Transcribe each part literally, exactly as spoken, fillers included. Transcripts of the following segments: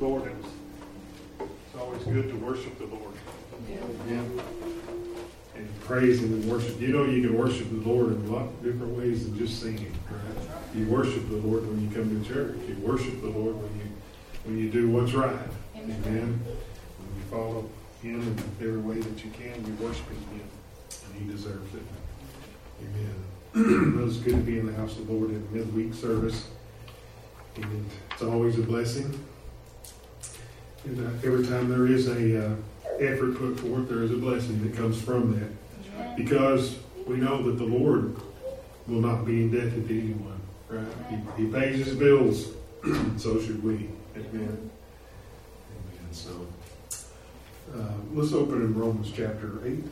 Lord, it's, it's always good to worship the Lord. Yeah. And praise Him and worship. You know you can worship the Lord in a lot of different ways than just singing, right? You worship the Lord when you come to church. You worship the Lord when you when you do what's right. Amen. Amen. When you follow Him in every way that you can, you're worshiping Him. And He deserves it. Amen. It was good to be in the house of the Lord in the midweek service. And it's always a blessing. And uh, every time there is a uh, effort put forth, there is a blessing that comes from that. Because we know that the Lord will not be indebted to anyone. Right? He, he pays His bills. So should we. Amen. Amen. So uh, let's open in Romans chapter eight.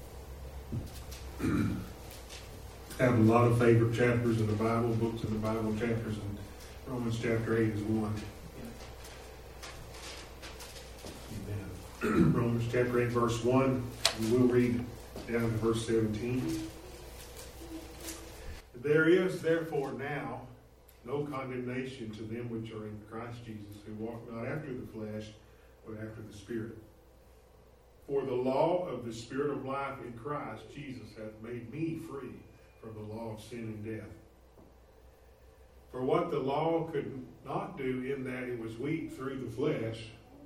I have a lot of favorite chapters in the Bible, books in the Bible, chapters, and Romans chapter eight is one. Amen. Romans chapter eight, verse one, and we'll read down to verse seventeen. There is therefore now no condemnation to them which are in Christ Jesus, who walk not after the flesh, but after the Spirit. For the law of the Spirit of life in Christ Jesus hath made me free from the law of sin and death. For what the law could not do in that it was weak through the flesh,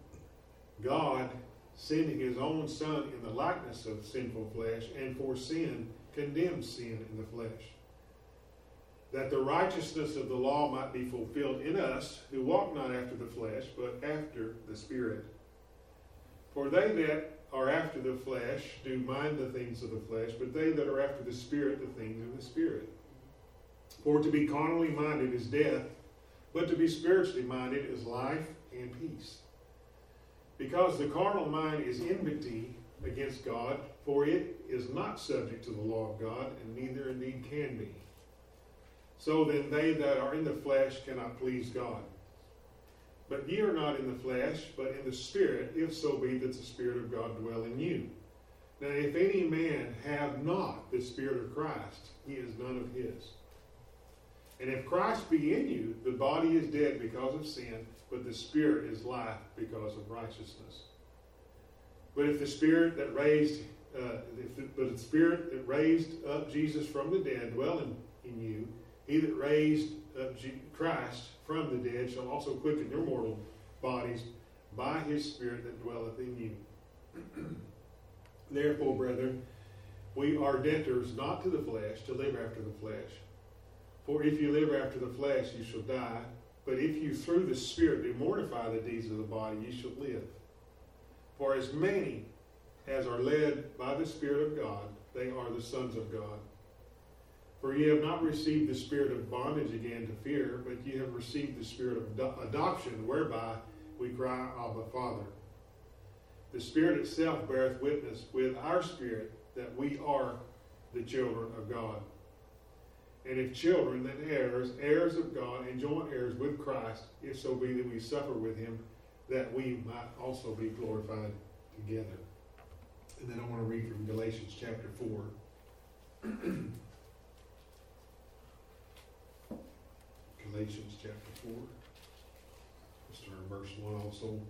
God, sending His own Son in the likeness of sinful flesh, and for sin, condemned sin in the flesh, that the righteousness of the law might be fulfilled in us, who walk not after the flesh, but after the Spirit. For they that are after the flesh do mind the things of the flesh, but they that are after the Spirit, the things of the Spirit. For to be carnally minded is death, but to be spiritually minded is life and peace. Because the carnal mind is enmity against God, for it is not subject to the law of God, and neither indeed can be. So then they that are in the flesh cannot please God. But ye are not in the flesh, but in the Spirit, if so be that the Spirit of God dwell in you. Now if any man have not the Spirit of Christ, he is none of his. And if Christ be in you, the body is dead because of sin, but the Spirit is life because of righteousness. But if the Spirit that raised, uh, if the, but the Spirit that raised up Jesus from the dead dwell in, in you, He that raised up Christ from the dead shall also quicken your mortal bodies by His Spirit that dwelleth in you. Therefore, brethren, we are debtors not to the flesh, to live after the flesh. For if you live after the flesh, you shall die. But if you through the Spirit do mortify the deeds of the body, you shall live. For as many as are led by the Spirit of God, they are the sons of God. For ye have not received the spirit of bondage again to fear, but ye have received the spirit of ado- adoption, whereby we cry, Abba, Father. The Spirit itself beareth witness with our spirit that we are the children of God. And if children, then heirs, heirs of God, and joint heirs with Christ, if so be that we suffer with Him, that we might also be glorified together. And then I want to read from Galatians chapter four. Galatians chapter four. Let's start in verse one also.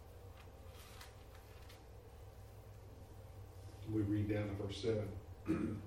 We read down to verse seven.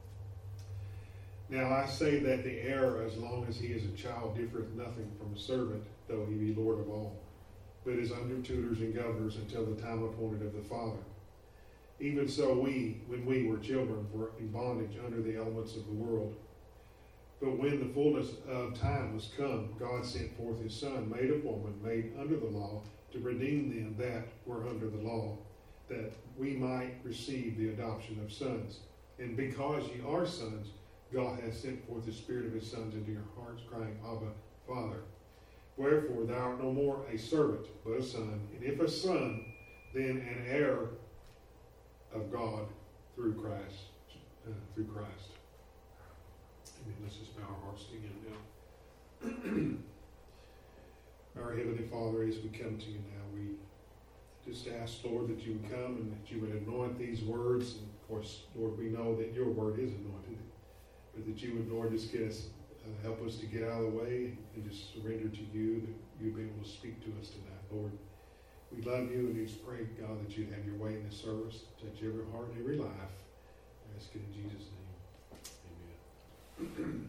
Now I say that the heir, as long as he is a child, differeth nothing from a servant, though he be Lord of all, but is under tutors and governors until the time appointed of the Father. Even so we, when we were children, were in bondage under the elements of the world. But when the fullness of time was come, God sent forth His Son, made of woman, made under the law, to redeem them that were under the law, that we might receive the adoption of sons. And because ye are sons, God hath sent forth the Spirit of His sons into your hearts, crying, Abba, Father. Wherefore thou art no more a servant, but a son. And if a son, then an heir of God through Christ. Uh, through Christ. Amen. Let's just bow our hearts to Him now. Our Heavenly Father, as we come to You now, we just ask, Lord, that You would come and that You would anoint these words. And of course, Lord, we know that Your word is anointed. But that You would, Lord, just get us Uh, help us to get out of the way and just surrender to you, that you'll be able to speak to us tonight, Lord. We love you, and we just pray, God, that you'd have your way in this service, touch every heart and every life. I ask it in Jesus' name. Amen.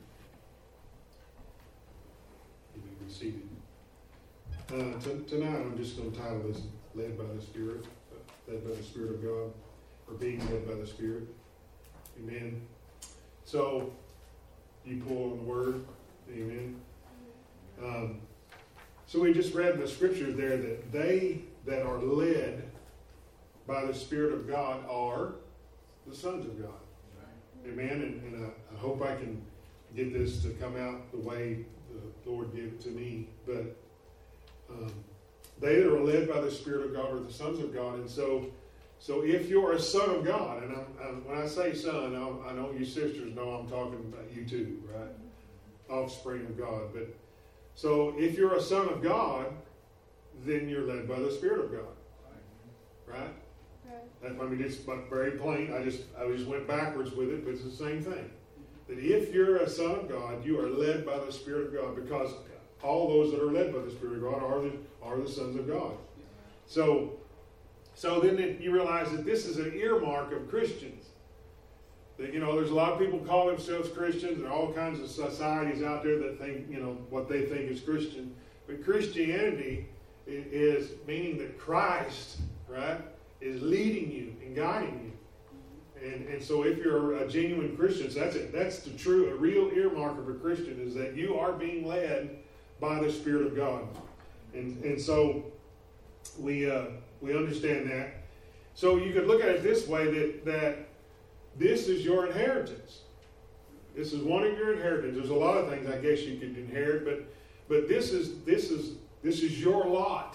You may be seated. Uh, t- tonight, I'm just going to title this "Led by the Spirit," uh, led by the Spirit of God, or being led by the Spirit. Amen. So, you pull on the Word. Amen. Um, so we just read in the Scriptures there that they that are led by the Spirit of God are the sons of God. Amen. And, and I, I hope I can get this to come out the way the Lord gave it to me. But um, they that are led by the Spirit of God are the sons of God. And so, so if you're a son of God, and I'm, I'm, when I say son, I, I know you sisters know I'm talking about you too, right? Offspring of God. But so if you're a son of God, then you're led by the Spirit of God, right? Right. I mean, it's very plain. I just I just went backwards with it, but it's the same thing. That if you're a son of God, you are led by the Spirit of God, because all those that are led by the Spirit of God are the are the sons of God. So, so then it, you realize that this is an earmark of Christians. That, you know, there's a lot of people call themselves Christians. There are all kinds of societies out there that think, you know, what they think is Christian. But Christianity is meaning that Christ, right, is leading you and guiding you. And and so if you're a genuine Christian, so that's it. That's the true, a real earmark of a Christian, is that you are being led by the Spirit of God. And and so we uh, we understand that. So you could look at it this way, that that this is your inheritance. This is one of your inheritance. There's a lot of things I guess you could inherit, but but this is this is this is your lot.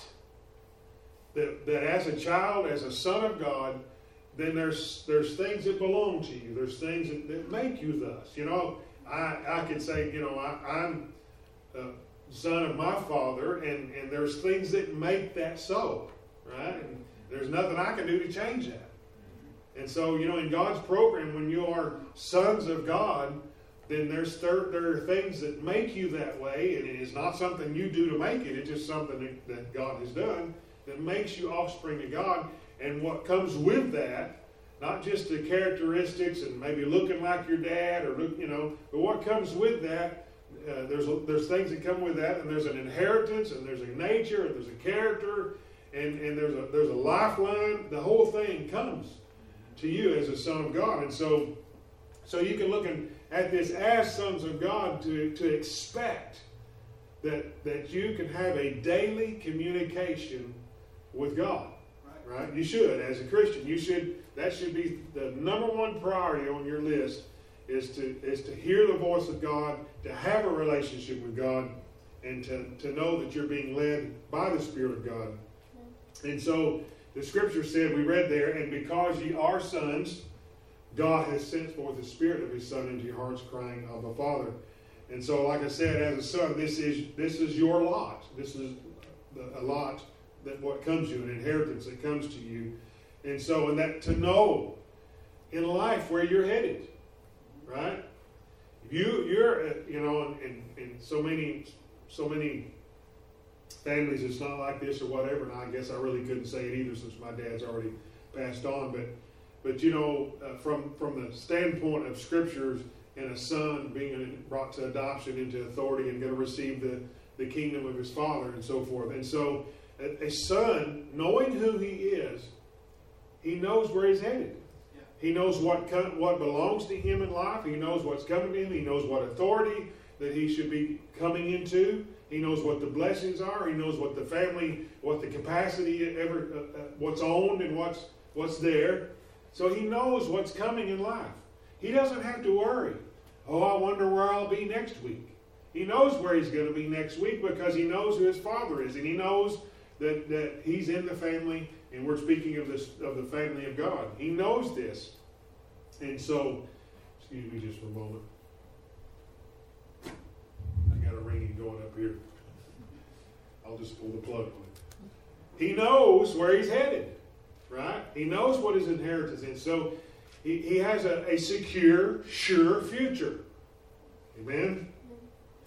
That that as a child, as a son of God, then there's there's things that belong to you. There's things that, that make you thus. You know, I I could say, you know, I, I'm a son of my father, and, and there's things that make that so, right? And there's nothing I can do to change that. And so, you know, in God's program, when you are sons of God, then there's there, there are things that make you that way, and it is not something you do to make it. It's just something that, that God has done that makes you offspring of God. And what comes with that, not just the characteristics and maybe looking like your dad, or look, you know, but what comes with that, uh, there's a, there's things that come with that, and there's an inheritance, and there's a nature, and there's a character, and, and there's a there's a lifeline. The whole thing comes to you as a son of God. And so so you can look in, at this as sons of God to, to expect that that you can have a daily communication with God. Right? You should, as a Christian, you should, that should be the number one priority on your list, is to is to hear the voice of God, to have a relationship with God, and to, to know that you're being led by the Spirit of God. And so the Scripture said, we read there, and because ye are sons, God has sent forth the Spirit of His Son into your hearts, crying, Abba, Father. And so, like I said, as a son, this is this is your lot. This is a lot that what comes to you, an inheritance that comes to you. And so, and that to know in life where you're headed, right? You, you're, you know, in, in so many, so many families, it's not like this or whatever. And I guess I really couldn't say it either, since my dad's already passed on. But, but you know, uh, from from the standpoint of Scriptures, and a son being brought to adoption into authority and going to receive the the kingdom of his father and so forth, and so. A son, knowing who he is, he knows where he's headed. Yeah. He knows what com- what belongs to him in life. He knows what's coming to him. He knows what authority that he should be coming into. He knows what the blessings are. He knows what the family, what the capacity, ever, uh, uh, what's owned and what's what's there. So he knows what's coming in life. He doesn't have to worry. Oh, I wonder where I'll be next week. He knows where he's going to be next week, because he knows who his father is, and he knows That, that he's in the family, and we're speaking of this of the family of God. He knows this. And so, excuse me just for a moment. I got a ringing going up here. I'll just pull the plug on it. He knows where he's headed, right? He knows what his inheritance is. So he, he has a, a secure, sure future. Amen?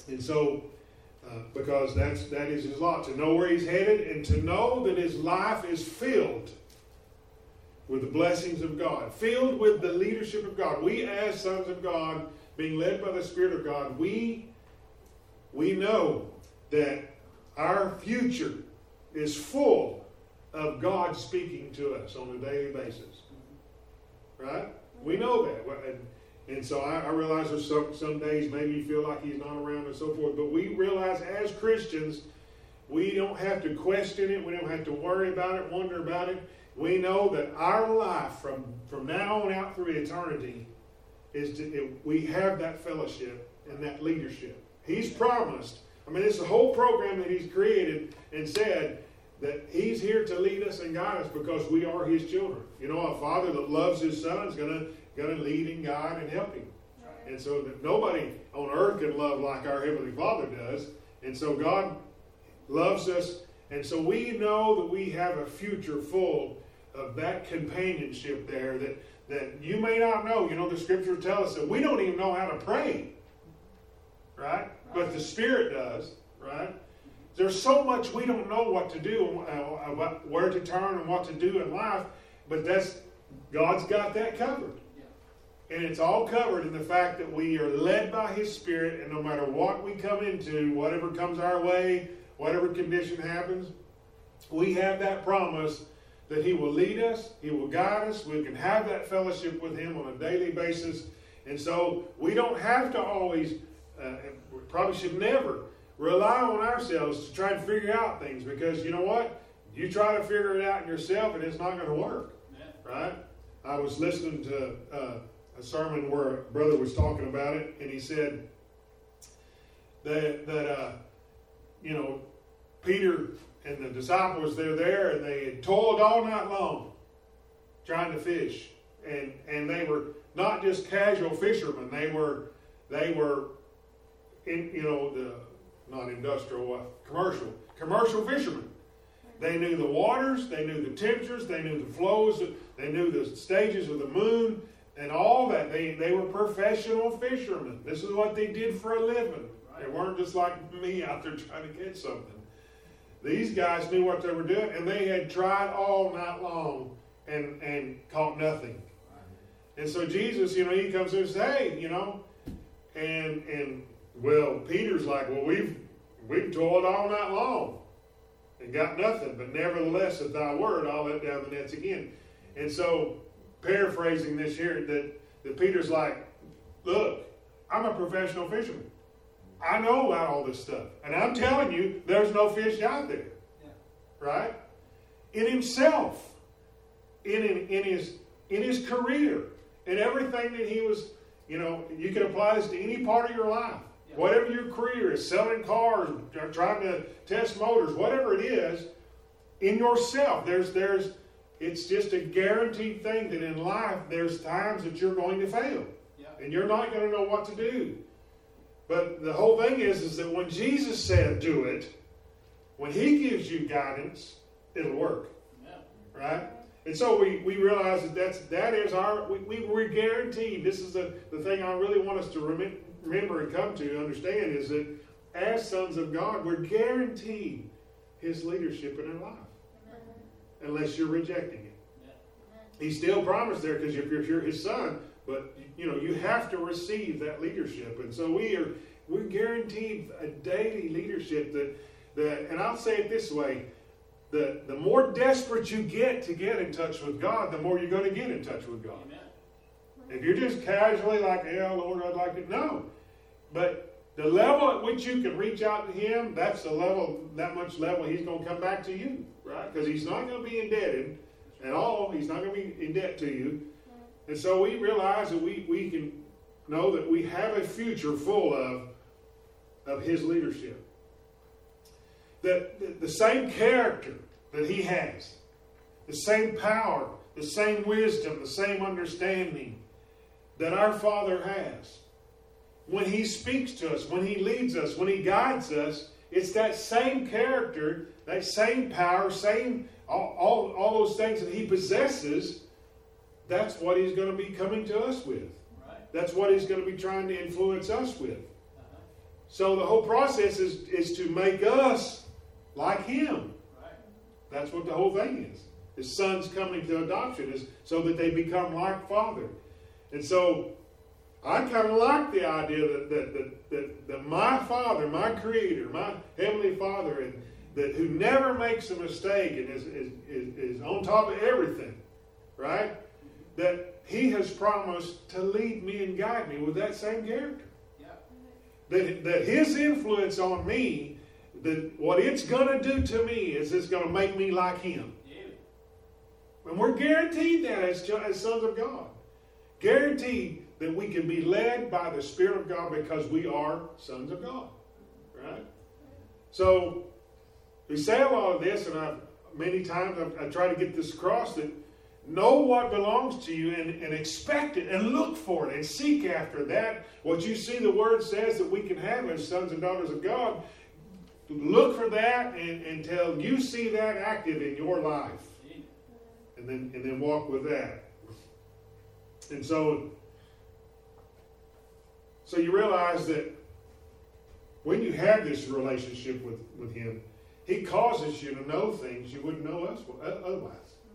And so, uh, because that's, that is his lot, to know where he's headed and to know that his life is filled with the blessings of God, filled with the leadership of God. We as sons of God, being led by the Spirit of God, we, we know that our future is full of God speaking to us on a daily basis. Right? We know that. And, and so I, I realize there's some, some days maybe you feel like he's not around and so forth, but we realize as Christians, we don't have to question it. We don't have to worry about it, wonder about it. We know that our life from, from now on out through eternity is to, it, we have that fellowship and that leadership. He's promised. I mean, it's the whole program that he's created and said that he's here to lead us and guide us because we are his children. You know, a father that loves his son is going to going to lead and guide and help him. Right. And so that nobody on earth can love like our Heavenly Father does. And so God loves us. And so we know that we have a future full of that companionship there that, that you may not know. You know, the scriptures tell us that we don't even know how to pray. Right? Right. But the Spirit does. Right? There's so much we don't know what to do, uh, about where to turn and what to do in life. But that's God's got that covered. Yeah. And it's all covered in the fact that we are led by His Spirit, and no matter what we come into, whatever comes our way, whatever condition happens, we have that promise that He will lead us, He will guide us, we can have that fellowship with Him on a daily basis. And so we don't have to always, uh, we probably should never, rely on ourselves to try and figure out things, because you know what? You try to figure it out yourself and it's not going to work. Yeah. Right? I was listening to uh, a sermon where a brother was talking about it, and he said that, that uh, you know, Peter and the disciples, they're there and they had toiled all night long trying to fish. And and they were not just casual fishermen. They were, they were in, you know, the not industrial, uh, commercial, commercial fishermen. They knew the waters, they knew the temperatures, they knew the flows, they knew the stages of the moon, and all that. They they were professional fishermen. This is what they did for a living. They weren't just like me out there trying to catch something. These guys knew what they were doing, and they had tried all night long and, and caught nothing. And so Jesus, you know, he comes in and says, hey, you know, and and well, Peter's like, well, we've we've toiled all night long and got nothing, but nevertheless, at thy word, I'll let down the nets again. And so, paraphrasing this here, that, that Peter's like, look, I'm a professional fisherman. I know about all this stuff. And I'm telling you, there's no fish out there. Yeah. Right? In himself, in, in, in his in his career, in everything that he was, you know, you can apply this to any part of your life. Yeah. Whatever your career is, selling cars, trying to test motors, whatever it is, in yourself, there's there's it's just a guaranteed thing that in life there's times that you're going to fail. Yeah. And you're not going to know what to do. But the whole thing is, is that when Jesus said do it, when He gives you guidance, it'll work. Yeah. Right? And so we, we realize that that's, that is our, we, we, we're guaranteed. This is the, the thing I really want us to rem- remember and come to understand is that as sons of God, we're guaranteed His leadership in our life. Mm-hmm. Unless you're rejecting it. Yeah. He still promised there because if you're, if you're His son, but you know, you have to receive that leadership. And so we are we're guaranteed a daily leadership that that and I'll say it this way, the, the more desperate you get to get in touch with God, the more you're going to get in touch with God. Amen. If you're just casually like, yeah, Lord, I'd like it. No. But the level at which you can reach out to Him, that's the level, that much level He's going to come back to you. Right? Because He's not going to be indebted at all. He's not going to be in debt to you. And so we realize that we, we can know that we have a future full of, of His leadership. That the, the same character that He has, the same power, the same wisdom, the same understanding that our Father has. When He speaks to us, when He leads us, when He guides us, it's that same character, that same power, same all, all, all those things that He possesses. That's what He's going to be coming to us with. Right. That's what He's going to be trying to influence us with. Uh-huh. So the whole process is, is to make us like Him. Right. That's what the whole thing is. His sons coming to adoption is so that they become like Father. And so I kind of like the idea that that, that, that that my Father, my Creator, my Heavenly Father, and that who never makes a mistake and is, is, is, is on top of everything, right? That He has promised to lead me and guide me with that same character. Yeah. That, that His influence on me, that what it's going to do to me is it's going to make me like Him. And we're guaranteed that as, as sons of God. Guaranteed that we can be led by the Spirit of God because we are sons of God. Right? So, we say a lot of this, and I've, many times I've, I try to get this across, that know what belongs to you and, and expect it and look for it and seek after that. What you see the Word says that we can have as sons and daughters of God, look for that and, until you see that active in your life. And then, and then walk with that. And so, so you realize that when you have this relationship with, with Him, He causes you to know things you wouldn't know otherwise.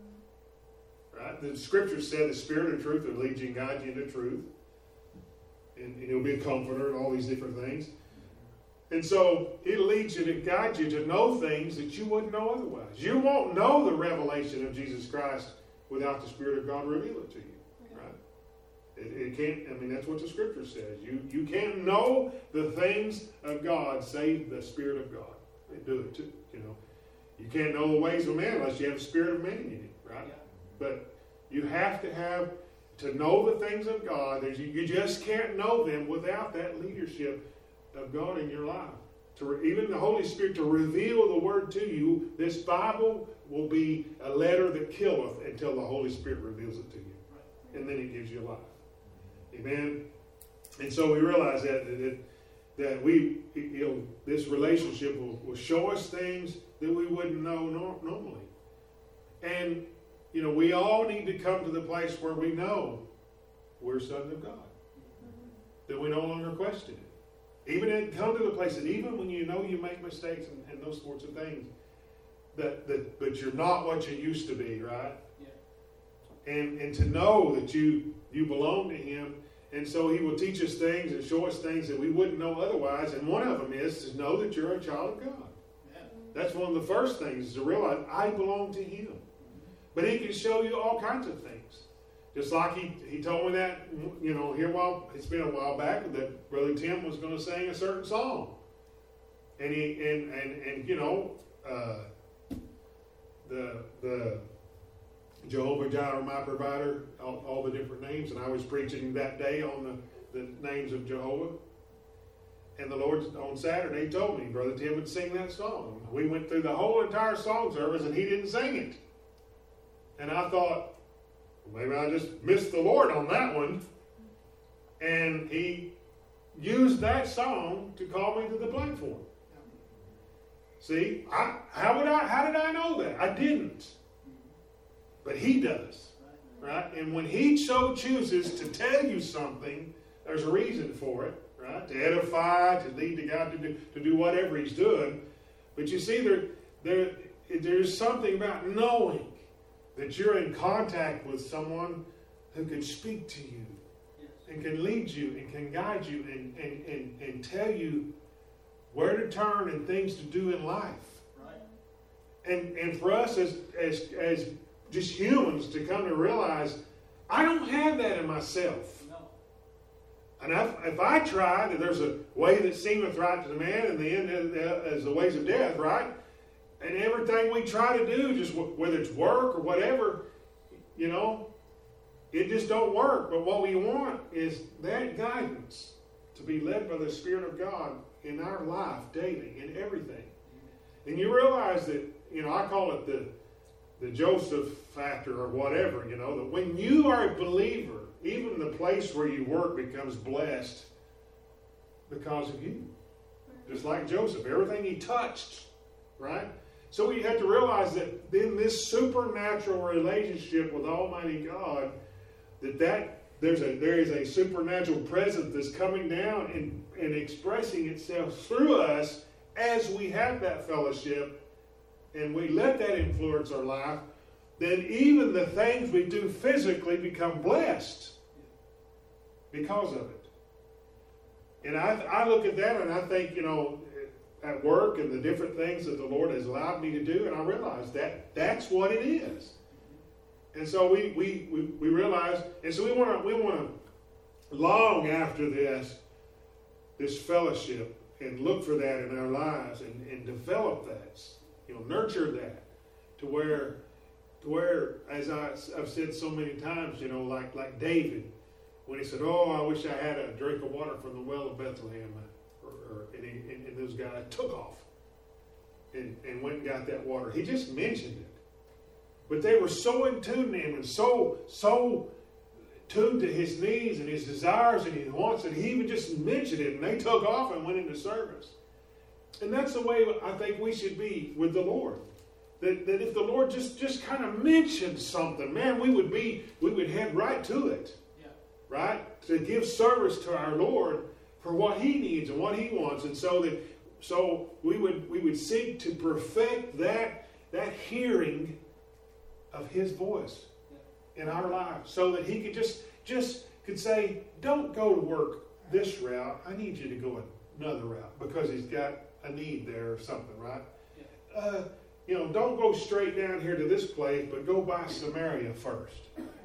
Right? The Scripture said the Spirit of truth will lead you and guide you into truth. And, and He'll be a comforter and all these different things. And so it leads you to guide you to know things that you wouldn't know otherwise. You won't know the revelation of Jesus Christ without the Spirit of God reveal it to you. Right? It, it can't, I mean, that's what the Scripture says. You, you can't know the things of God save the Spirit of God. They do it too, you know. You can't know the ways of man unless you have the Spirit of man in you, right? Yeah. But you have to have, to know the things of God, there's, you, you just can't know them without that leadership of God in your life. To even the Holy Spirit to reveal the Word to you. This Bible will be a letter that killeth until the Holy Spirit reveals it to you. And then it gives you life. Amen? And so we realize that that, that we, you know, this relationship will, will show us things that we wouldn't know nor- normally. And, you know, we all need to come to the place where we know we're sons of God. That we no longer question it. Even in, come to the place that even when you know you make mistakes and, and those sorts of things, that, that but you're not what you used to be, right? Yeah. And and to know that you you belong to Him, and so He will teach us things and show us things that we wouldn't know otherwise. And one of them is to know that you're a child of God. Yeah. That's one of the first things, is to realize I belong to Him. Mm-hmm. But He can show you all kinds of things. Just like he, he told me that, you know, here a while, it's been a while back, that Brother Tim was going to sing a certain song. And he, and, and, and you know, uh, the, the Jehovah Jireh, my provider, all, all the different names. And I was preaching that day on the, the names of Jehovah. And the Lord, on Saturday, told me Brother Tim would sing that song. We went through the whole entire song service and he didn't sing it. And I thought, maybe I just missed the Lord on that one. And He used that song to call me to the platform. See, I, how would I? How did I know that? I didn't. But He does, right? And when He so chooses to tell you something, there's a reason for it, right? To edify, to lead the God to do to do whatever He's doing. But you see, there, there, there's something about knowing that you're in contact with someone who can speak to you, yes, and can lead you and can guide you and, and, and, and tell you where to turn and things to do in life. Right. And and for us as as as just humans to come to realize, I don't have that in myself. No. And if, if I try, that there's a way that seemeth right to the man, and the end is the ways of death, right? And everything we try to do, just whether it's work or whatever, you know, it just don't work. But what we want is that guidance to be led by the Spirit of God in our life daily, in everything. And you realize that, you know, I call it the the Joseph factor or whatever, you know, that when you are a believer, even the place where you work becomes blessed because of you. Just like Joseph, everything he touched, right? So we have to realize that in this supernatural relationship with Almighty God, that that, there's a there is a supernatural presence that's coming down and, and expressing itself through us as we have that fellowship and we let that influence our life, then even the things we do physically become blessed because of it. And I, I look at that and I think, you know, at work and the different things that the Lord has allowed me to do, and I realize that that's what it is. And so we we, we, we realize, and so we want to we want to long after this, this fellowship and look for that in our lives and, and develop that, you know, nurture that to where, to where, as I, I've said so many times, you know, like like David, when he said, "Oh, I wish I had a drink of water from the well of Bethlehem," or, or and, he, and, and those guys took off and, and went and got that water. He just mentioned it. But they were so in tune to him and so, so tuned to his needs and his desires and his wants that he even just mentioned it and they took off and went into service. And that's the way I think we should be with the Lord. That, that if the Lord just, just kind of mentioned something, man, we would be, we would head right to it. Yeah. Right? To give service to our Lord for what he needs and what he wants. And so that so we would we would seek to perfect that that hearing of his voice in our lives, so that he could just just could say, don't go to work this route. I need you to go another route because he's got a need there or something, right? Yeah. Uh, you know, don't go straight down here to this place, but go by Samaria first.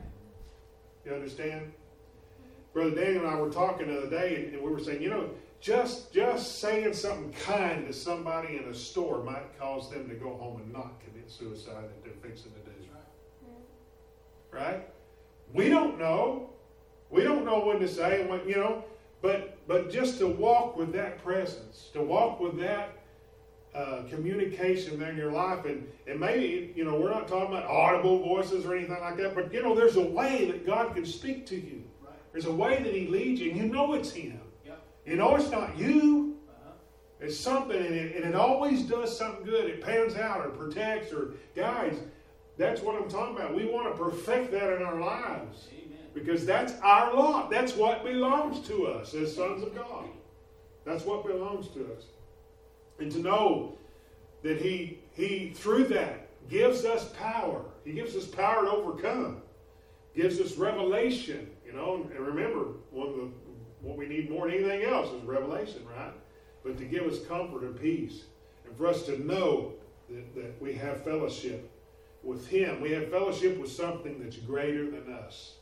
You understand? Brother Daniel and I were talking the other day, and we were saying, you know, just just saying something kind to somebody in a store might cause them to go home and not commit suicide that they're fixing to do. Right? We don't know. We don't know when to say, when, you know, but but just to walk with that presence, to walk with that uh, communication there in your life, and, and maybe, you know, we're not talking about audible voices or anything like that, but, you know, there's a way that God can speak to you. Right. There's a way that he leads you, and you know it's him. Yep. You know it's not you. Uh-huh. It's something, and it, and it always does something good. It pans out or protects or guides. That's what I'm talking about. We want to perfect that in our lives. Amen. Because that's our lot. That's what belongs to us as sons of God. That's what belongs to us. And to know that he, he through that, gives us power. He gives us power to overcome. Gives us revelation. You know, and remember, one of the, what we need more than anything else is revelation, right? But to give us comfort and peace. And for us to know that, that we have fellowship with him. We have fellowship with something that's greater than us.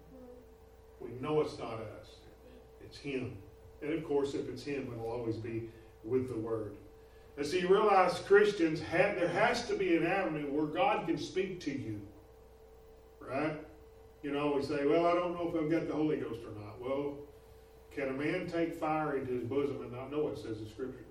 We know it's not us. It's him. And of course, if it's him, it'll always be with the word. And so you realize, Christians, have, there has to be an avenue where God can speak to you. Right? You know, we say, well, I don't know if I've got the Holy Ghost or not. Well, can a man take fire into his bosom and not know it, says the Scriptures?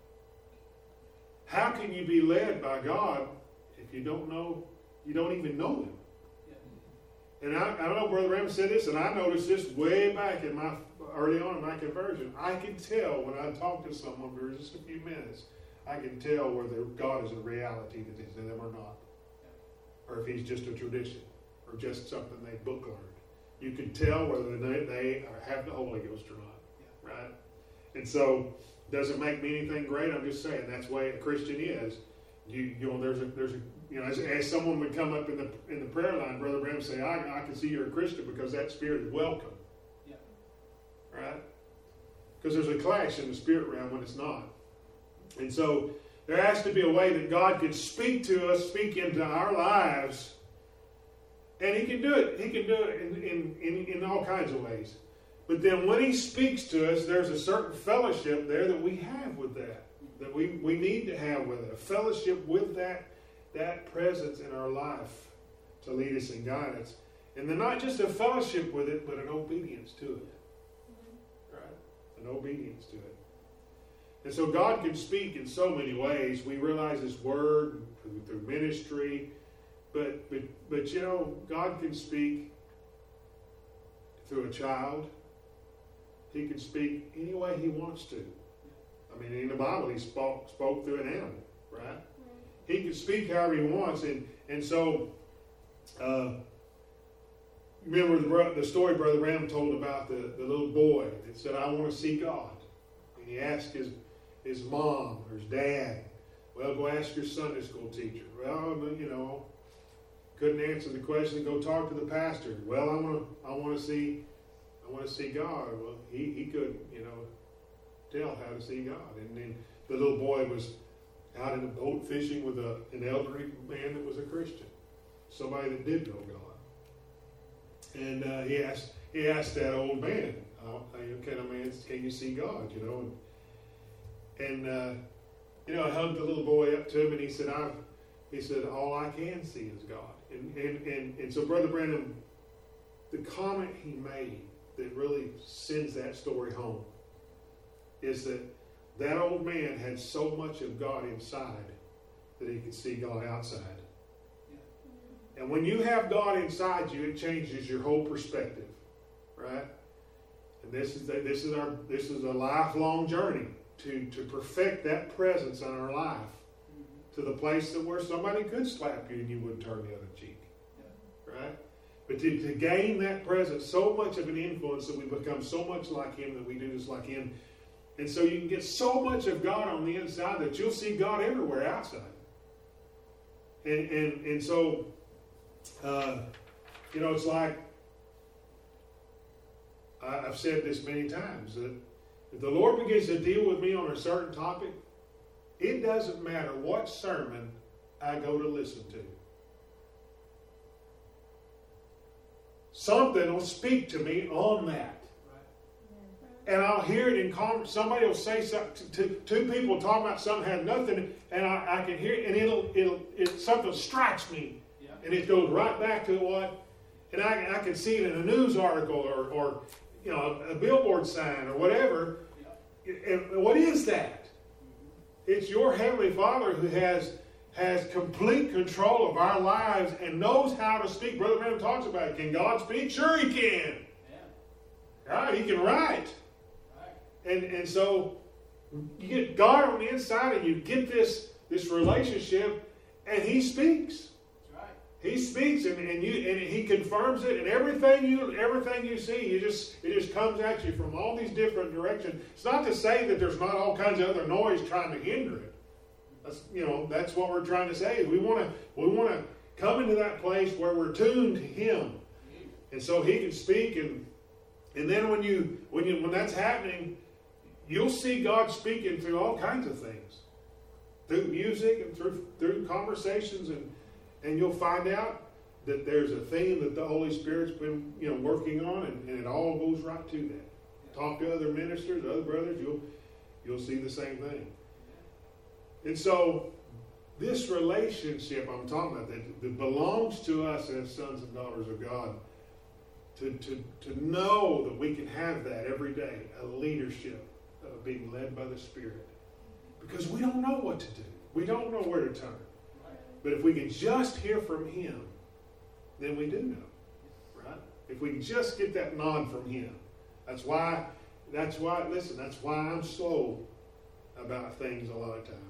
How can you be led by God if you don't know, you don't even know him? Yeah. And I, I don't know, Brother Ram said this, and I noticed this way back in my, early on in my conversion. I can tell when I talk to someone for just a few minutes, I can tell whether God is a reality that is in them or not. Yeah. Or if he's just a tradition, or just something they book learned. You can tell whether they, they have the Holy Ghost or not. Yeah. Right? And so, doesn't make me anything great. I'm just saying that's the way a Christian is. You, you know, there's a, there's a, you know, as, as someone would come up in the in the prayer line, Brother Branham say, I, I can see you're a Christian because that spirit is welcome. Yeah. Right? Because there's a clash in the spirit realm when it's not. And so there has to be a way that God can speak to us, speak into our lives, and he can do it. He can do it in, in, in, in all kinds of ways. But then when he speaks to us, there's a certain fellowship there that we have with that. That we, we need to have with it. A fellowship with that, that presence in our life to lead us and guide us. And then not just a fellowship with it, but an obedience to it. Right? An obedience to it. And so God can speak in so many ways. We realize his word through, through ministry. But, but, but, you know, God can speak through a child. He can speak any way he wants to. I mean, in the Bible, he spoke, spoke through an animal, right? He can speak however he wants. And, and so, uh, remember the, bro- the story Brother Branham told about the, the little boy that said, I want to see God. And he asked his, his mom or his dad, well, go ask your Sunday school teacher. Well, you know, couldn't answer the question, go talk to the pastor. Well, I want to I want to see I want to see God. Well, he, he could, you know, tell how to see God. And then the little boy was out in a boat fishing with a, an elderly man that was a Christian, somebody that did know God. And uh, he asked he asked that old man, oh, can a man can you see God? You know, and, and uh, you know, I hugged the little boy up to him, and he said, "I." He said, all I can see is God. And and and, and so Brother Branham, the comment he made that really sends that story home is that that old man had so much of God inside that he could see God outside. Yeah. And when you have God inside you, it changes your whole perspective, right? And this is the, this is our this is a lifelong journey to to perfect that presence in our life to the place that where somebody could slap you and you wouldn't turn the other cheek, yeah. Right? But to, to gain that presence, so much of an influence that we become so much like Him that we do just like Him. And so you can get so much of God on the inside that you'll see God everywhere outside. And and and so, uh, you know, it's like, I, I've said this many times, that if the Lord begins to deal with me on a certain topic, it doesn't matter what sermon I go to listen to. Something will speak to me on that. And I'll hear it in conversation. Somebody will say something. Two, two people talking about something had nothing, and I, I can hear it, and it'll it'll it, something strikes me, yeah. And it goes right back to what, and I I can see it in a news article or or you know a billboard sign or whatever. Yeah. And what is that? It's your Heavenly Father who has has complete control of our lives and knows how to speak. Brother Branham talks about it. Can God speak? Sure He can. Yeah. Right? He can write. Right. And and so you get God on the inside and you get this, this relationship and He speaks. That's right. He speaks and, and you and He confirms it, and everything you everything you see, you just it just comes at you from all these different directions. It's not to say that there's not all kinds of other noise trying to hinder it. That's, you know, that's what we're trying to say. We want to we want to come into that place where we're tuned to Him, and so He can speak. And and then when you when you when that's happening, you'll see God speaking through all kinds of things, through music and through through conversations, and and you'll find out that there's a theme that the Holy Spirit's been you know working on, and, and it all goes right to that. Talk to other ministers, other brothers, you'll you'll see the same thing. And so, this relationship I'm talking about that, that belongs to us as sons and daughters of God, to, to, to know that we can have that every day, a leadership of being led by the Spirit. Because we don't know what to do. We don't know where to turn. But if we can just hear from Him, then we do know. Right? If we can just get that nod from Him. That's why, that's why, listen, that's why I'm slow about things a lot of times.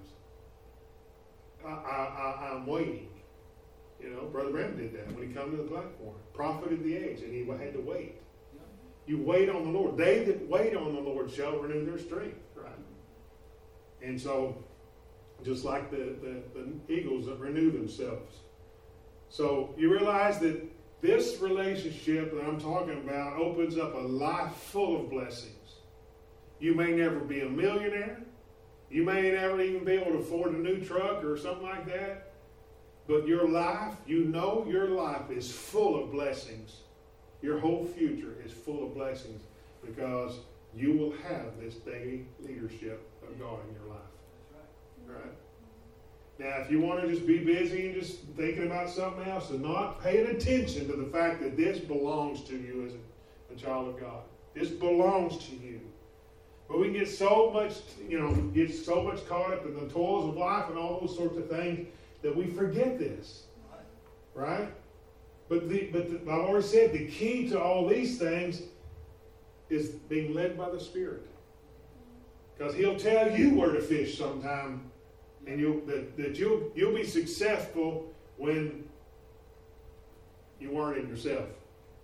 I, I, I'm waiting. You know, Brother Branham did that when he came to the platform. Prophet of the age, and he had to wait. You wait on the Lord. They that wait on the Lord shall renew their strength, right? And so, just like the, the, the eagles that renew themselves. So, you realize that this relationship that I'm talking about opens up a life full of blessings. You may never be a millionaire. You may never even be able to afford a new truck or something like that. But your life, you know your life is full of blessings. Your whole future is full of blessings because you will have this daily leadership of God in your life. That's right. Right? Now, if you want to just be busy and just thinking about something else and not paying attention to the fact that this belongs to you as a, a child of God. This belongs to you. But we get so much, you know, get so much caught up in the toils of life and all those sorts of things that we forget this, right? But the, but the, I already said the key to all these things is being led by the Spirit, because He'll tell you where to fish sometime, and you that that you'll you'll be successful when you weren't in yourself.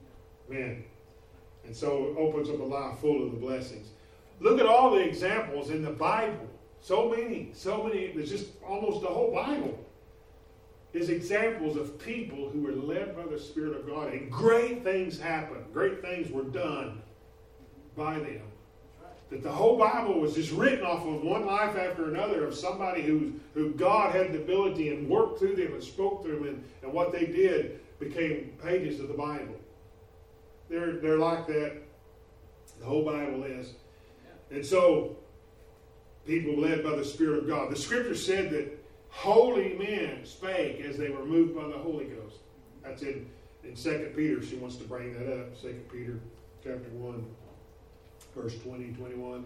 Amen. And so it opens up a life full of the blessings. Look at all the examples in the Bible. So many, so many. There's just almost the whole Bible is examples of people who were led by the Spirit of God. And great things happened. Great things were done by them. That the whole Bible was just written off of one life after another of somebody who, who God had the ability and worked through them and spoke through them. And, and what they did became pages of the Bible. They're, they're like that. The whole Bible is. And so, people led by the Spirit of God. The Scripture said that holy men spake as they were moved by the Holy Ghost. That's in, in Second Peter. She wants to bring that up. Second Peter chapter one, verse twenty, twenty-one.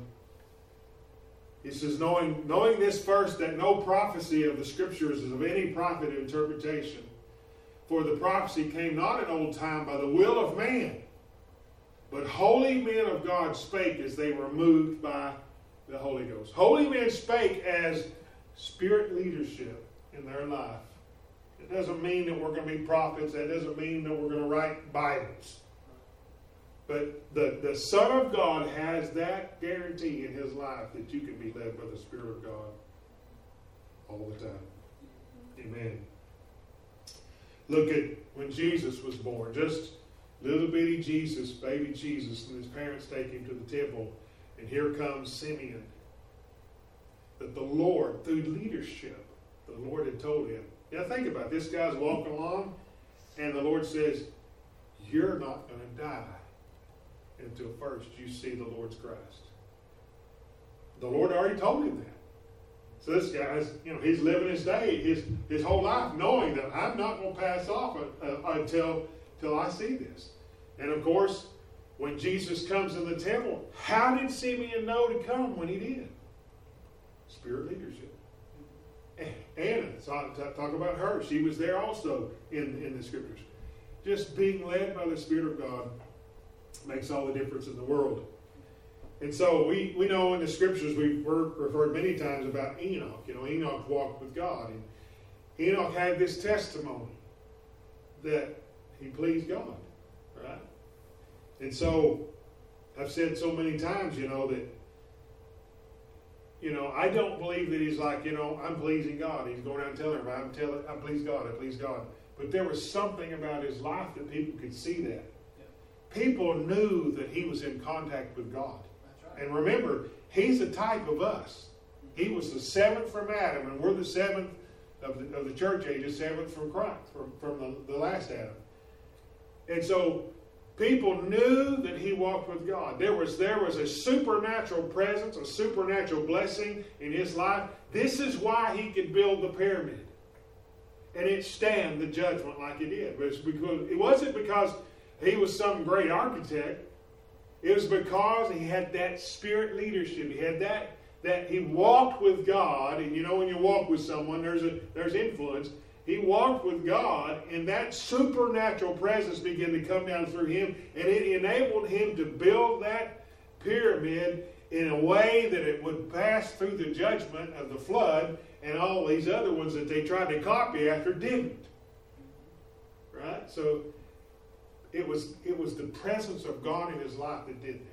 He says, knowing, knowing this first, that no prophecy of the Scriptures is of any profit of interpretation. For the prophecy came not in old time by the will of man, but holy men of God spake as they were moved by the Holy Ghost. Holy men spake as spirit leadership in their life. It doesn't mean that we're going to be prophets. That doesn't mean that we're going to write Bibles. But the, the Son of God has that guarantee in his life that you can be led by the Spirit of God all the time. Amen. Look at when Jesus was born. Just little bitty Jesus, baby Jesus, and his parents take him to the temple. And here comes Simeon. That the Lord, through leadership, the Lord had told him. Now think about it. This guy's walking along, and the Lord says, you're not going to die until first you see the Lord's Christ. The Lord already told him that. So this guy's, you know, he's living his day, his, his whole life, knowing that I'm not going to pass off uh, until, until I see this. And of course, when Jesus comes in the temple, how did Simeon know to come when he did? Spirit leadership. Anna, so talk about her. She was there also in, in the Scriptures. Just being led by the Spirit of God makes all the difference in the world. And so we, we know in the Scriptures, we've referred many times about Enoch. You know, Enoch walked with God. And Enoch had this testimony that he pleased God. Right? And so I've said so many times, you know, that You know, I don't believe that he's like, you know, I'm pleasing God. He's going around telling everybody, I'm telling, I please God, I please God. But there was something about his life that people could see that. Yeah. People knew that he was in contact with God. That's right. And remember, he's a type of us. He was the seventh from Adam, and we're the seventh of the, of the church ages, seventh from Christ, from, from the, the last Adam. And so people knew that he walked with God. There was, there was a supernatural presence, a supernatural blessing in his life. This is why he could build the pyramid. And it stand the judgment like it did. But it's because, it wasn't because he was some great architect. It was because he had that spirit leadership. He had that, that he walked with God. And you know when you walk with someone, there's a there's influence. He walked with God, and that supernatural presence began to come down through him, and it enabled him to build that pyramid in a way that it would pass through the judgment of the flood, and all these other ones that they tried to copy after didn't. Right? So it was it was the presence of God in his life that did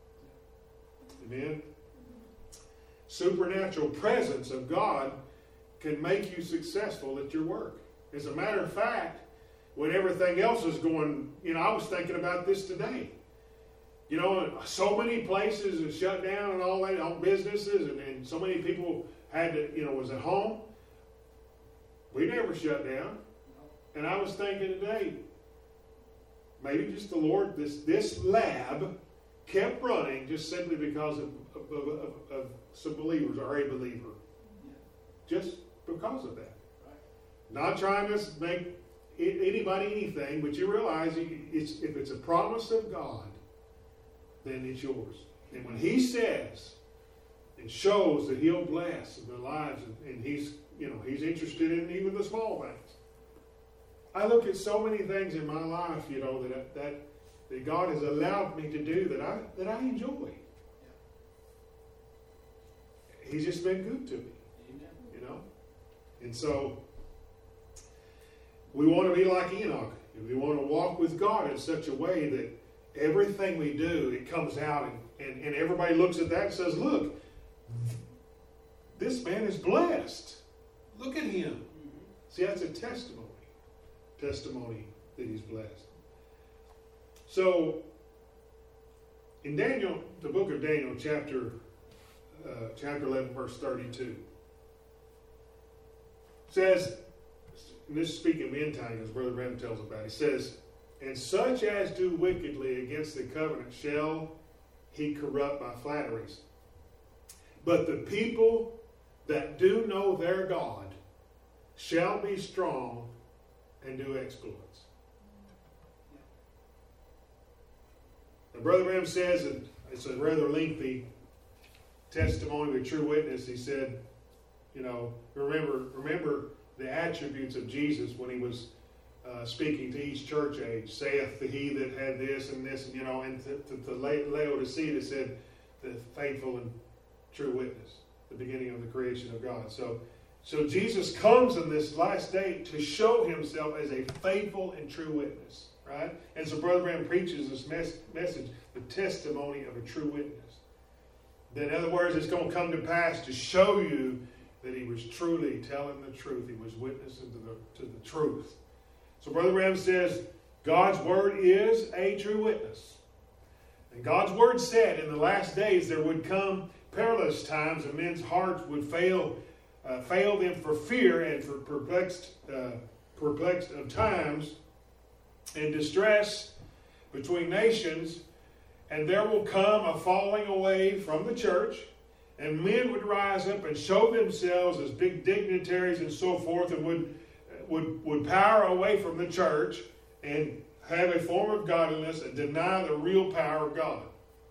that. Amen? Supernatural presence of God can make you successful at your work. As a matter of fact, when everything else is going, you know, I was thinking about this today. You know, so many places are shut down and all that, all businesses, and, and so many people had to, you know, was at home. We never shut down. And I was thinking today, maybe just the Lord, this, this lab kept running just simply because of, of, of, of, of some believers or a believer. Just because of that. Not trying to make anybody anything, but you realize it's, if it's a promise of God, then it's yours. And when he says and shows that he'll bless their lives, and, and he's, you know, he's interested in even the small things. I look at so many things in my life, you know, that that, that God has allowed me to do that I that I enjoy. He's just been good to me. You know? And so we want to be like Enoch. We want to walk with God in such a way that everything we do, it comes out, and, and, and everybody looks at that and says, look, this man is blessed. Look at him. Mm-hmm. See, that's a testimony. Testimony that he's blessed. So, in Daniel, the book of Daniel, chapter uh, chapter eleven, verse thirty-two, says, and this is speaking of end time, as Brother Branham tells about, he says, and such as do wickedly against the covenant shall he corrupt by flatteries. But the people that do know their God shall be strong and do exploits. Now, Brother Branham says, and it's a rather lengthy testimony with true witness. He said, you know, remember, remember the attributes of Jesus when he was uh, speaking to each church age. Saith the he that had this and this, and you know, and to, to, to Laodicea it said the faithful and true witness, the beginning of the creation of God. So, so Jesus comes in this last day to show himself as a faithful and true witness, right? And so Brother Branham preaches this mes- message, the testimony of a true witness. That, in other words, it's going to come to pass to show you that he was truly telling the truth. He was witnessing to the, to the truth. So Brother Branham says, God's word is a true witness. And God's word said in the last days there would come perilous times and men's hearts would fail uh, fail them for fear and for perplexed, uh, perplexed of times and distress between nations. And there will come a falling away from the church, and men would rise up and show themselves as big dignitaries and so forth, and would would would power away from the church and have a form of godliness and deny the real power of God.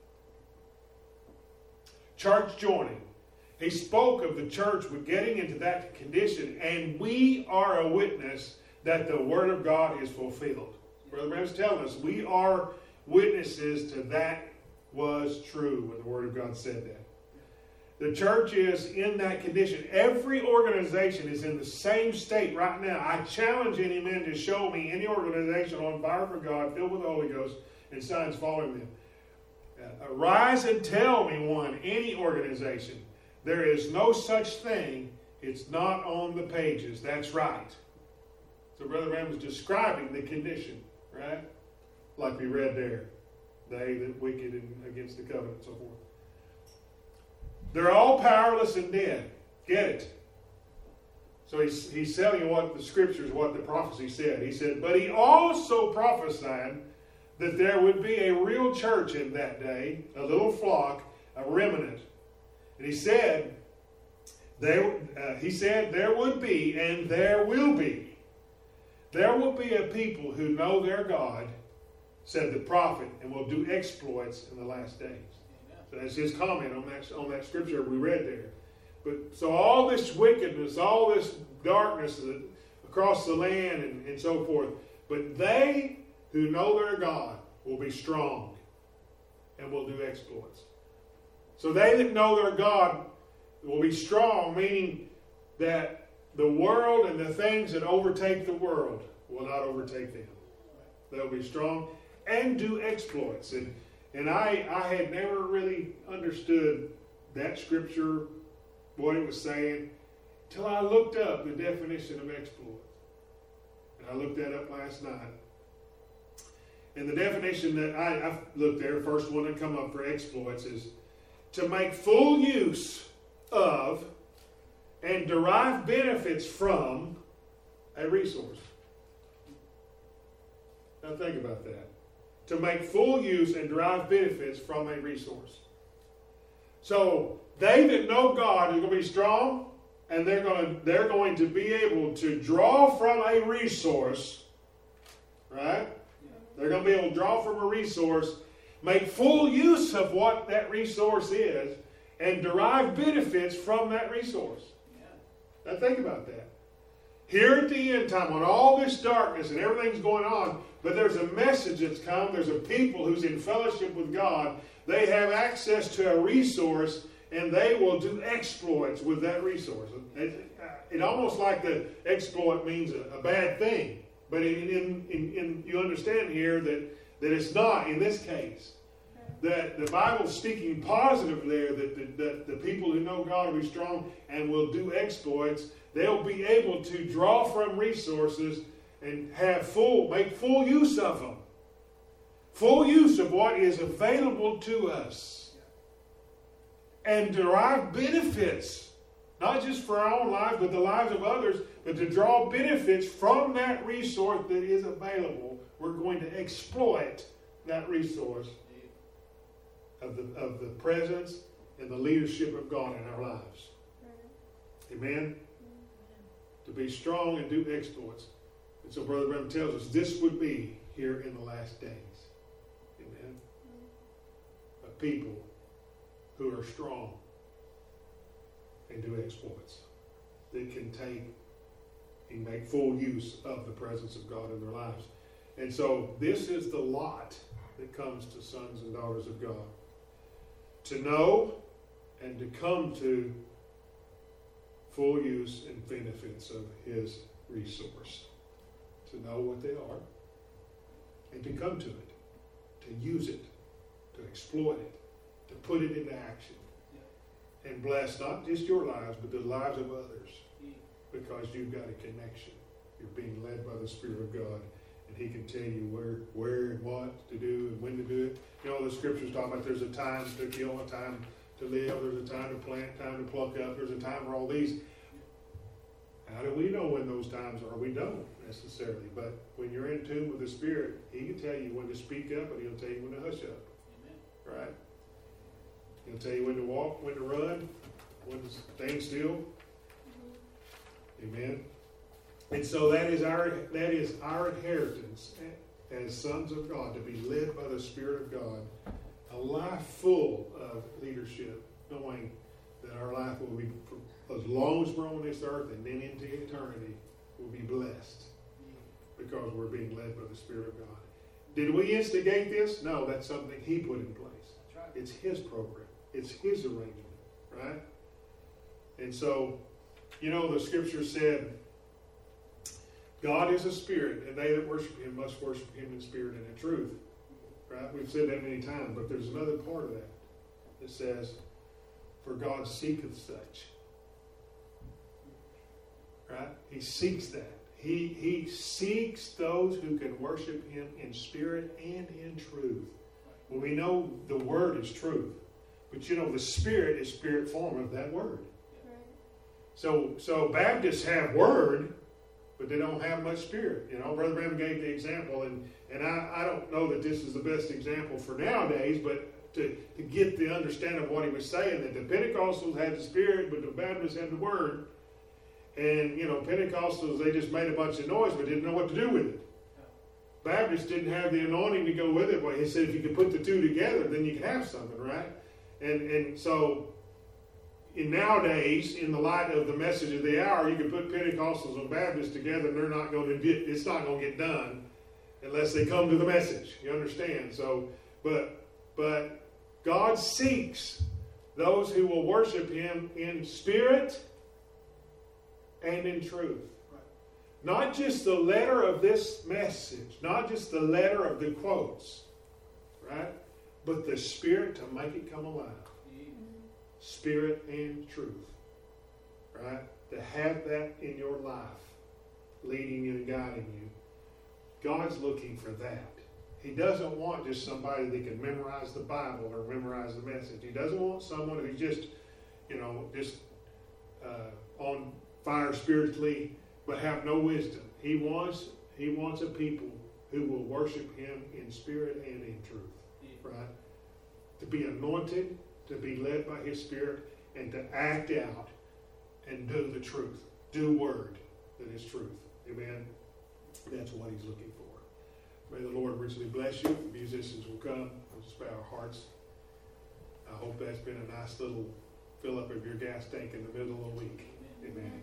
Church joining. He spoke of the church with getting into that condition, and we are a witness that the Word of God is fulfilled. Brother Branham's telling us we are witnesses to that was true when the Word of God said that. The church is in that condition. Every organization is in the same state right now. I challenge any man to show me any organization on fire for God, filled with the Holy Ghost, and signs following them. Uh, arise and tell me one, any organization. There is no such thing. It's not on the pages. That's right. So Brother Branham was describing the condition, right? Like we read there. They that wicked and against the covenant and so forth. They're all powerless and dead. Get it? So he's, he's telling you what the scriptures, what the prophecy said. He said, but he also prophesied that there would be a real church in that day, a little flock, a remnant. And he said, there, uh, he said, there would be and there will be. There will be a people who know their God, said the prophet, and will do exploits in the last days. So that's his comment on that, on that scripture we read there. But so all this wickedness, all this darkness across the land and, and so forth, but they who know their God will be strong and will do exploits. So they that know their God will be strong, meaning that the world and the things that overtake the world will not overtake them. They'll be strong and do exploits. And and I, I had never really understood that scripture, what it was saying, till I looked up the definition of exploit. And I looked that up last night. And the definition that I, I looked there, first one that come up for exploits is to make full use of and derive benefits from a resource. Now think about that. To make full use and derive benefits from a resource. So they that know God are going to be strong, and they're going to, they're going to be able to draw from a resource, right? They're going to be able to draw from a resource, make full use of what that resource is, and derive benefits from that resource. Now think about that. Here at the end time, when all this darkness and everything's going on, but there's a message that's come, there's a people who's in fellowship with God, they have access to a resource, and they will do exploits with that resource. It, it almost like the exploit means a, a bad thing, but in, in, in, in, you understand here that That it's not, in this case, that the Bible's speaking positive there, that the, that the people who know God will be strong and will do exploits, they'll be able to draw from resources and have full, make full use of them. Full use of what is available to us. And derive benefits. Not just for our own lives, but the lives of others, but to draw benefits from that resource that is available. We're going to exploit that resource of the, of the presence and the leadership of God in our lives. Amen? To be strong and do exploits. And so Brother Branham tells us this would be here in the last days. Amen? A people who are strong and do exploits. That can take and make full use of the presence of God in their lives. And so this is the lot that comes to sons and daughters of God. To know and to come to full use and benefits of His resource. To know what they are and to come to it. To use it. To exploit it. To put it into action. And bless not just your lives, but the lives of others. Because you've got a connection. You're being led by the Spirit of God. And He can tell you where, where and what to do and when to do it. You know, the Scriptures talk about there's a time to kill, a time to live, there's a time to plant, time to pluck up, there's a time for all these. How do we know when those times are? We don't necessarily. But when you're in tune with the Spirit, He can tell you when to speak up and He'll tell you when to hush up. Amen. Right? He'll tell you when to walk, when to run, when to stand still. Amen. And so that is our that is our inheritance as sons of God, to be led by the Spirit of God, a life full of leadership, knowing that our life will be, for as long as we're on this earth and then into eternity, will be blessed because we're being led by the Spirit of God. Did we instigate this? No, that's something He put in place. That's right. It's His program. It's His arrangement, right? And so, you know, the Scripture said, God is a spirit, and they that worship Him must worship Him in spirit and in truth. Right? We've said that many times, but there's another part of that that says, for God seeketh such. Right? He seeks that. He, he seeks those who can worship Him in spirit and in truth. Well, we know the Word is truth. But you know, the Spirit is spirit form of that Word. So, so Baptists have Word, but they don't have much Spirit. You know, Brother Branham gave the example, and, and I, I don't know that this is the best example for nowadays, but to, to get the understanding of what he was saying, that the Pentecostals had the Spirit, but the Baptists had the Word. And, you know, Pentecostals, they just made a bunch of noise, but didn't know what to do with it. Baptists didn't have the anointing to go with it. Well, he said if you could put the two together, then you can have something, right? And and so, in nowadays, in the light of the message of the hour, you can put Pentecostals and Baptists together, and they're not going to get. It's not going to get done unless they come to the message. You understand? So, but but God seeks those who will worship Him in spirit and in truth. Not just the letter of this message, not just the letter of the quotes, right? But the Spirit to make it come alive. Spirit and truth, right? To have that in your life, leading you and guiding you. God's looking for that. He doesn't want just somebody that can memorize the Bible or memorize the message. He doesn't want someone who's just, you know, just uh, on fire spiritually, but have no wisdom. He wants he wants a people who will worship Him in spirit and in truth, right? To be anointed, to be led by His Spirit, and to act out and do the truth. Do word that is truth. Amen? That's what He's looking for. May the Lord richly bless you. The musicians will come. We'll just bow our hearts. I hope that's been a nice little fill up of your gas tank in the middle of the week. Amen.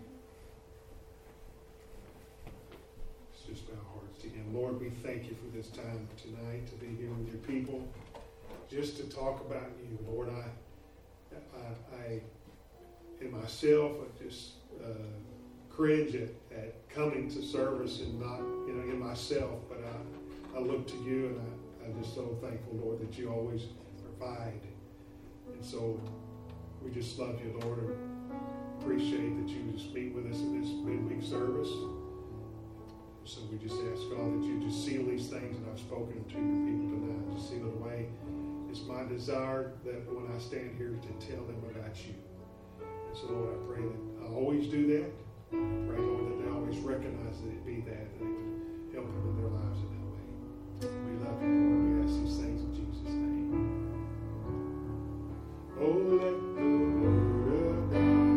Let's just bow our hearts to Him. Lord, we thank You for this time tonight to be here with Your people, just to talk about You. Lord, I, I, I in myself, I just uh, cringe at, at coming to service and not, you know, in myself, but I, I look to You, and I, I I'm just so thankful, Lord, that you always provide. And so we just love you, Lord, and appreciate that you just meet with us in this midweek service. So we just ask, God, that you just seal these things that I've spoken to your people tonight. Just seal it away. It's my desire that when I stand here to tell them about you. And so, Lord, I pray that I always do that. I pray, Lord, that they always recognize that it be that, that it would help them in their lives in that way. We love you, Lord. We ask these things in Jesus' name. Oh, let the word of God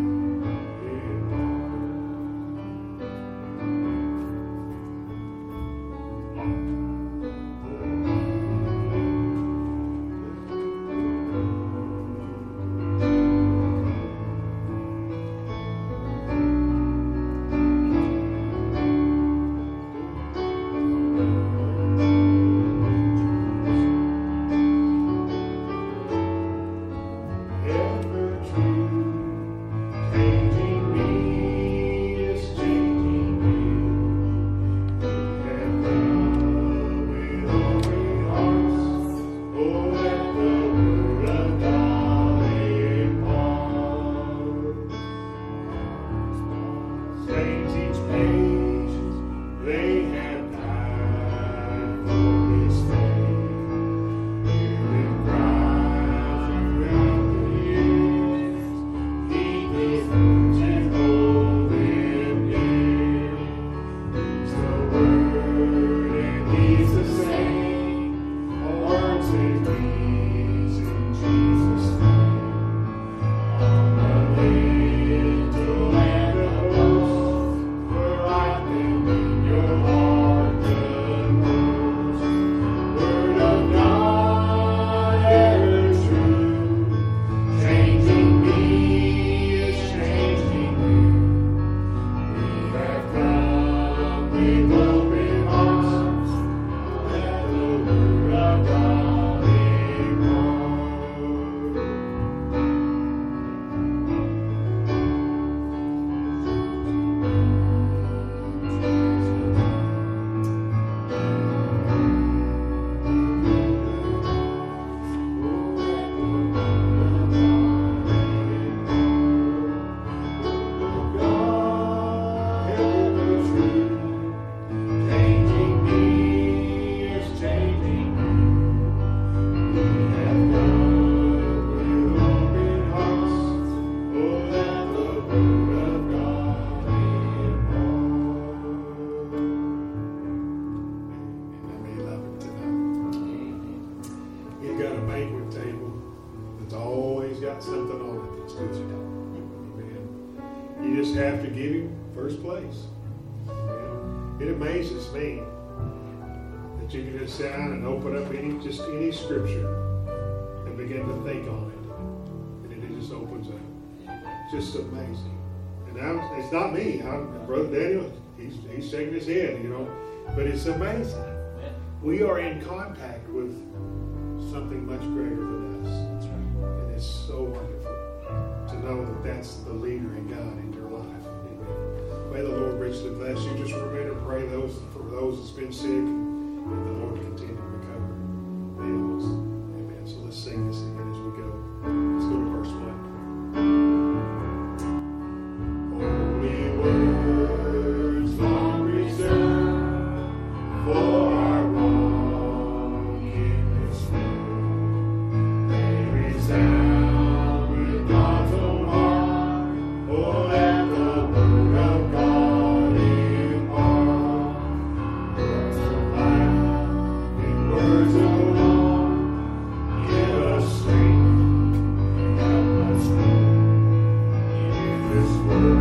sit down and open up any just any scripture and begin to think on it, and it just opens up. Just amazing. And now it's not me. I'm, Brother Daniel, he's he's shaking his head, you know, but it's amazing. We are in contact with something much greater than us, and it's so wonderful to know that that's the leader in God in your life. Amen. May the Lord richly bless you. Just remember to pray those for those that's been sick. And the Lord continue to recover the ills. Amen. So let's sing this again as we go. Let's go to verse one. Holy words long reserved for our walk in this world. They resound with God's own heart. Oh, let the word of God impart. Words of love, give us strength, help us grow in this world.